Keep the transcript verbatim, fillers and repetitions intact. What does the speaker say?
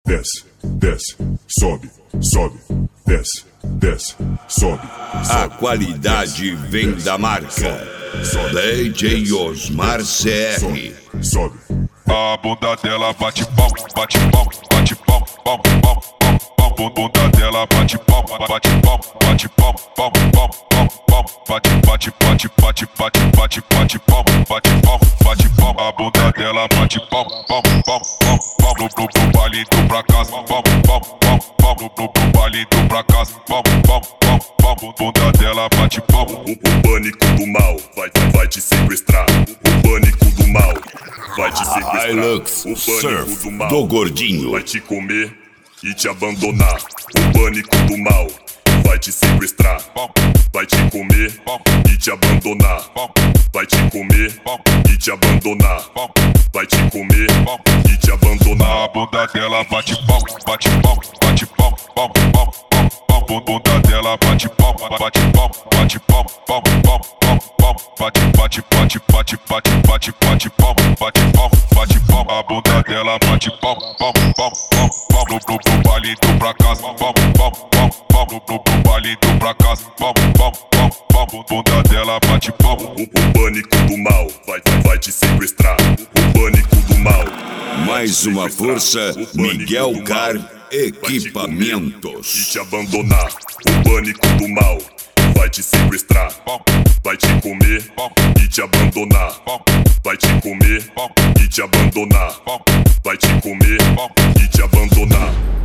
desce, desce, sobe, sobe, desce, desce, sobe. A qualidade vem da marca D J Osmar C R. Sobe. A bunda dela bate pau, bate pau, bate pau, pau, pau, pau, pau. Bunda dela bate pau, bate pau, bate pau, pau, pau, pau, pau. Bate, bate, bate, bate, bate, bate, bate pau, bate pau, bate pau. A bunda dela bate pau, pau, pau, pau, pau. No pro pro baile do pra casa, pau, pau, pau, pau. No pro pro baile do pra casa, pau, pau, pau, pau. Bunda dela bate pau. O, o pânico do mal vai, vai, vai te sequestrar. O pânico do mal vai te sequestrar. Hilux O Surf pânico do mal do Gordinho vai te comer e te abandonar. O pânico do mal vai te sequestrar. Vai te comer e te abandonar. Vai te comer e te abandonar. Vai te comer e te abandonar. A bunda dela bate pau, bate pau, bate pau, pau, pau, pau, pau. Bunda dela bate pau, bate pau, bate pau, pau, pau, pau, pau. Bate, bate, bate, bate, bate, bate, bate pau, bate pau, bate pau. A bunda dela bate pau, pau, pau, pau, pau. No pro pro baile do pra casa, pau, pau, pau, pau. No pro pro baile do pra casa, pau, pau, pau, pau. Bunda dela bate pau. O, o pânico do mal vai, vai, vai te sequestrar. O pânico do mal. Mais uma força, Miguel Car Equipamentos. E te abandonar. O pânico do mal vai te sequestrar. Vai te comer e te abandonar. Vai te comer e te abandonar. Vai te comer e te abandonar.